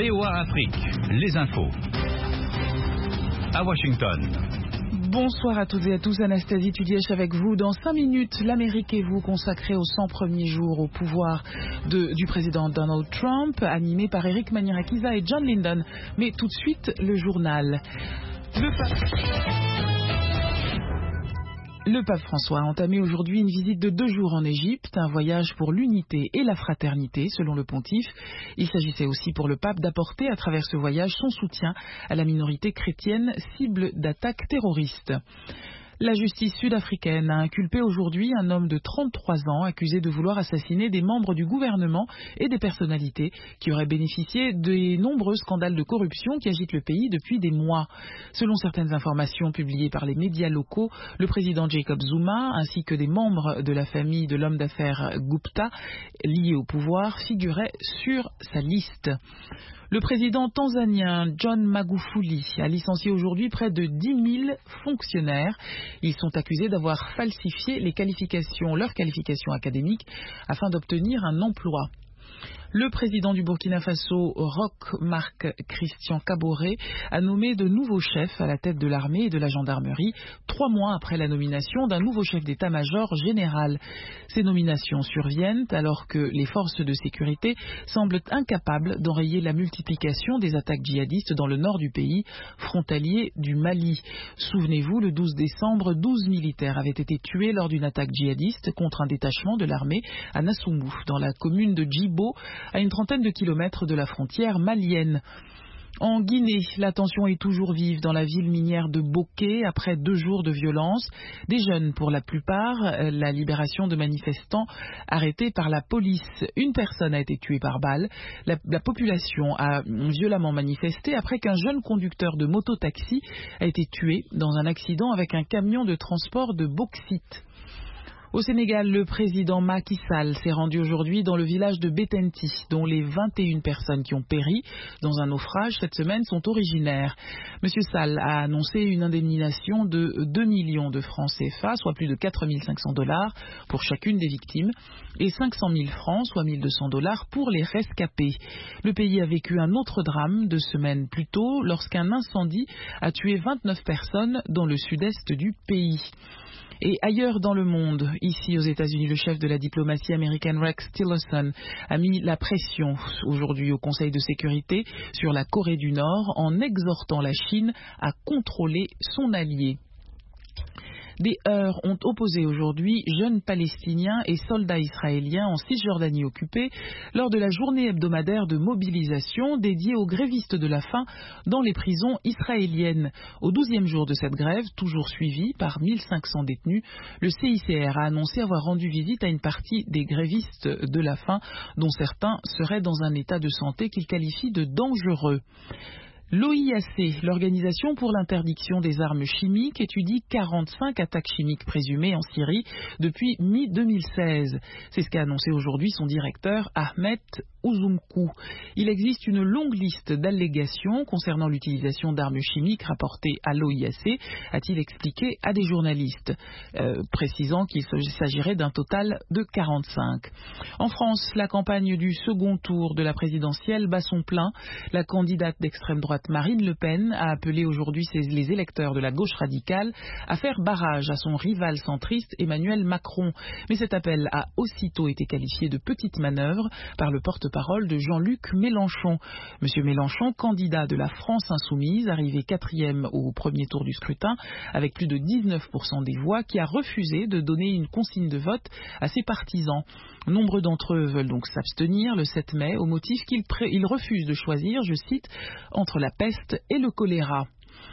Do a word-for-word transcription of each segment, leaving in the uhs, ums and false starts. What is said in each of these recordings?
V O A Afrique, les infos. À Washington. Bonsoir à toutes et à tous, Anastasie Tudièche avec vous. Dans cinq minutes, l'Amérique et vous consacrez aux cent premiers jours au pouvoir de, du président Donald Trump, animé par Eric Maniarakiza et John Lyndon. Mais tout de suite, le journal. Le pape... Le pape François a entamé aujourd'hui une visite de deux jours en Égypte, un voyage pour l'unité et la fraternité, selon le pontife. Il s'agissait aussi pour le pape d'apporter à travers ce voyage son soutien à la minorité chrétienne cible d'attaques terroristes. La justice sud-africaine a inculpé aujourd'hui un homme de trente-trois ans accusé de vouloir assassiner des membres du gouvernement et des personnalités qui auraient bénéficié des nombreux scandales de corruption qui agitent le pays depuis des mois. Selon certaines informations publiées par les médias locaux, le président Jacob Zuma ainsi que des membres de la famille de l'homme d'affaires Gupta liés au pouvoir figuraient sur sa liste. Le président tanzanien John Magufuli a licencié aujourd'hui près de dix mille fonctionnaires. Ils sont accusés d'avoir falsifié les qualifications, leurs qualifications académiques afin d'obtenir un emploi. Le président du Burkina Faso, Roch Marc Christian Kaboré, a nommé de nouveaux chefs à la tête de l'armée et de la gendarmerie, trois mois après la nomination d'un nouveau chef d'état-major général. Ces nominations surviennent alors que les forces de sécurité semblent incapables d'enrayer la multiplication des attaques djihadistes dans le nord du pays, frontalier du Mali. Souvenez-vous, le douze décembre, douze militaires avaient été tués lors d'une attaque djihadiste contre un détachement de l'armée à Nassoumbou, dans la commune de Djibo, à une trentaine de kilomètres de la frontière malienne. En Guinée, la tension est toujours vive dans la ville minière de Boké après deux jours de violence. Des jeunes pour la plupart, la libération de manifestants arrêtés par la police. Une personne a été tuée par balle. La, la population a violemment manifesté après qu'un jeune conducteur de moto-taxi a été tué dans un accident avec un camion de transport de bauxite. Au Sénégal, le président Macky Sall s'est rendu aujourd'hui dans le village de Bettenty, dont les vingt et une personnes qui ont péri dans un naufrage cette semaine sont originaires. Monsieur Sall a annoncé une indemnisation de deux millions de francs C F A, soit plus de quatre mille cinq cents dollars pour chacune des victimes, et cinq cent mille francs, soit mille deux cents dollars pour les rescapés. Le pays a vécu un autre drame deux semaines plus tôt, lorsqu'un incendie a tué vingt-neuf personnes dans le sud-est du pays. Et ailleurs dans le monde, ici aux États-Unis, le chef de la diplomatie américaine Rex Tillerson a mis la pression aujourd'hui au Conseil de sécurité sur la Corée du Nord en exhortant la Chine à contrôler son allié. Des heurts ont opposé aujourd'hui jeunes Palestiniens et soldats israéliens en Cisjordanie occupée lors de la journée hebdomadaire de mobilisation dédiée aux grévistes de la faim dans les prisons israéliennes. Au douzième jour de cette grève, toujours suivie par mille cinq cents détenus, le C I C R a annoncé avoir rendu visite à une partie des grévistes de la faim dont certains seraient dans un état de santé qu'il qualifie de dangereux. L'O I A C, l'Organisation pour l'interdiction des armes chimiques, étudie quarante-cinq attaques chimiques présumées en Syrie depuis mi deux mille seize. C'est ce qu'a annoncé aujourd'hui son directeur Ahmet Uzumcu. Il existe une longue liste d'allégations concernant l'utilisation d'armes chimiques rapportées à l'O I A C, a-t-il expliqué à des journalistes, euh, précisant qu'il s'agirait d'un total de quarante-cinq. En France, la campagne du second tour de la présidentielle bat son plein. La candidate d'extrême droite Marine Le Pen a appelé aujourd'hui les électeurs de la gauche radicale à faire barrage à son rival centriste Emmanuel Macron. Mais cet appel a aussitôt été qualifié de petite manœuvre par le porte-parole de Jean-Luc Mélenchon. Monsieur Mélenchon, candidat de la France insoumise, arrivé quatrième au premier tour du scrutin avec plus de dix-neuf pour cent des voix, qui a refusé de donner une consigne de vote à ses partisans. Nombre d'entre eux veulent donc s'abstenir le sept mai au motif qu'ils pré- ils refusent de choisir, je cite, entre la peste et le choléra.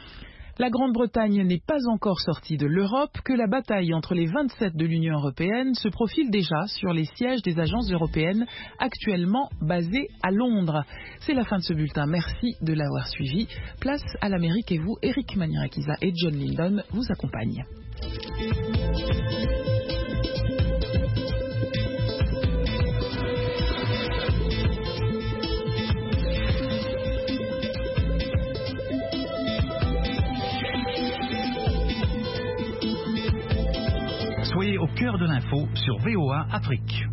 La Grande-Bretagne n'est pas encore sortie de l'Europe, que la bataille entre les vingt-sept de l'Union européenne se profile déjà sur les sièges des agences européennes actuellement basées à Londres. C'est la fin de ce bulletin. Merci de l'avoir suivi. Place à l'Amérique et vous, Eric Maniarakiza et John Lyndon vous accompagnent. Soyez au cœur de l'info sur V O A Afrique.